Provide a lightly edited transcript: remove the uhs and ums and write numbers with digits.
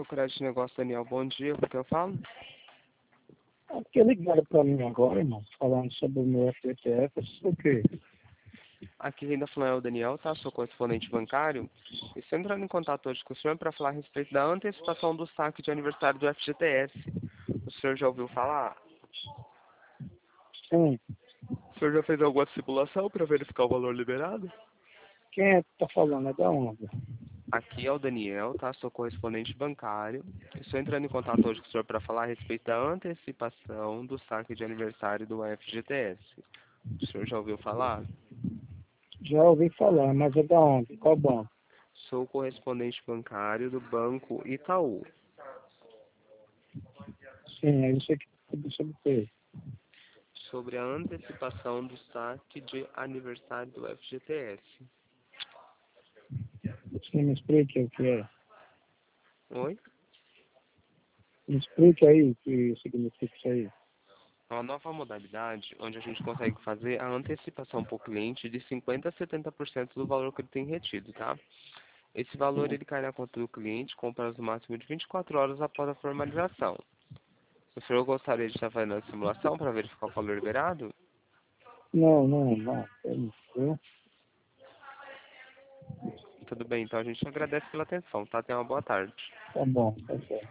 Crédito Negócio, Daniel. Bom dia, com que eu falo? Porque ligaram para mim agora, irmão, falando sobre o meu FGTS, sobre o quê? Aqui ainda falando é o Daniel, tá? Sou correspondente bancário. Estou entrando em contato hoje com o senhor para falar a respeito da antecipação do saque de aniversário do FGTS. O senhor já ouviu falar? Sim. O senhor já fez alguma simulação para verificar o valor liberado? Quem é que tá falando? É da onde? Aqui é o Daniel, tá? Sou correspondente bancário. Estou entrando em contato hoje com o senhor para falar a respeito da antecipação do saque de aniversário do FGTS. O senhor já ouviu falar? Já ouvi falar, mas é da onde? Qual banco? Sou correspondente bancário do Banco Itaú. Sim, aí você quer saber sobre o quê? Sobre a antecipação do saque de aniversário do FGTS. Você me explica o que é. Oi? Me explica aí o que significa isso aí. É uma nova modalidade onde a gente consegue fazer a antecipação para o cliente de 50% a 70% do valor que ele tem retido, tá? Esse valor Sim. ele cai na conta do cliente com prazo máximo de 24 horas após a formalização. O senhor gostaria de estar fazendo a simulação para verificar o valor liberado? Não. Eu, Tudo bem, então a gente agradece pela atenção, tá? Tenha uma boa tarde. tá bom, tá certo.